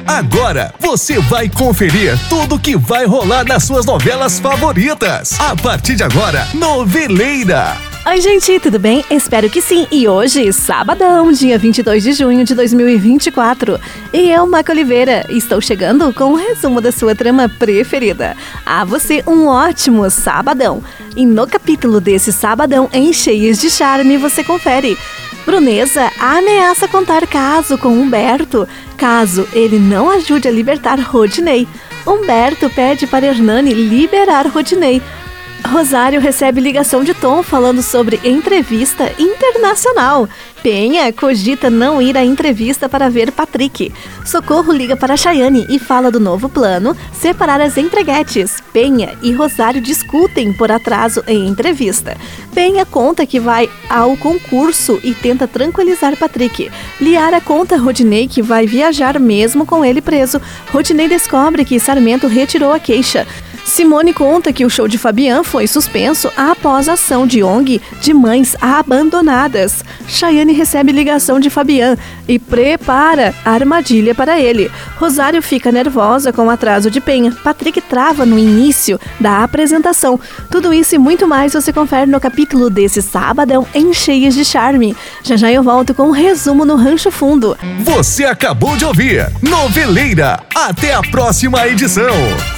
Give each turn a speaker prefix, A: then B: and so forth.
A: Agora você vai conferir tudo que vai rolar nas suas novelas favoritas. A partir de agora, Noveleira.
B: Oi, gente, tudo bem? Espero que sim. E hoje, sabadão, dia 22 de junho de 2024. E eu, Maca Oliveira, estou chegando com um resumo da sua trama preferida. A você um ótimo sabadão. E no capítulo desse sabadão, em Cheias de Charme, você confere. Bruneza ameaça contar caso com Humberto, caso ele não ajude a libertar Rodinei. Humberto pede para Hernani liberar Rodinei. Rosário recebe ligação de Tom falando sobre entrevista internacional. Penha cogita não ir à entrevista para ver Patrick. Socorro liga para Chayane e fala do novo plano, separar as entreguetes. Penha e Rosário discutem por atraso em entrevista. Penha conta que vai ao concurso e tenta tranquilizar Patrick. Liara conta a Rodinei que vai viajar mesmo com ele preso. Rodinei descobre que Sarmento retirou a queixa. Simone conta que o show de Fabian foi suspenso após a ação de ONG de mães abandonadas. Chayane recebe ligação de Fabian e prepara a armadilha para ele. Rosário fica nervosa com o atraso de Penha. Patrick trava no início da apresentação. Tudo isso e muito mais você confere no capítulo desse sabadão em Cheias de Charme. Já já eu volto com um resumo no Rancho Fundo.
A: Você acabou de ouvir Noveleira. Até a próxima edição.